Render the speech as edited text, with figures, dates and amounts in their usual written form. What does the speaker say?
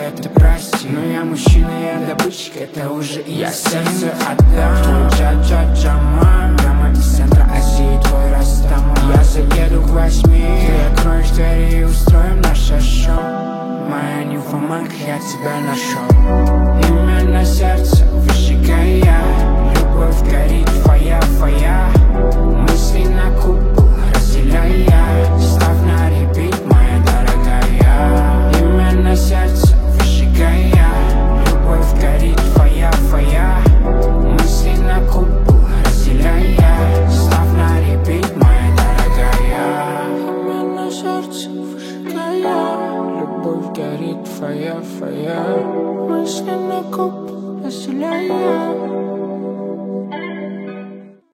это прости. Но я мужчина, я добытчик, это уже я сердце отдам. Твой джа-джа-джаман, прямо из центра Азии, твой Растаман. Я заеду к 8, ты откроешь двери и устроим наше шоу. Моя нимфоманка, я тебя нашел. Имя на сердце, выжигая я. Любовь горит, фая, фая. Мысли на купол, разделяя. Ставь на репит, моя дорогая. Имя на сердце, выжигая я. Любовь горит, фая, фая. Мысли на купол, разделяя. Ставь на репит, моя дорогая. Имя на сердце, выжигая. Любовь горит, фая, фая. Мысли на купол, разделяя.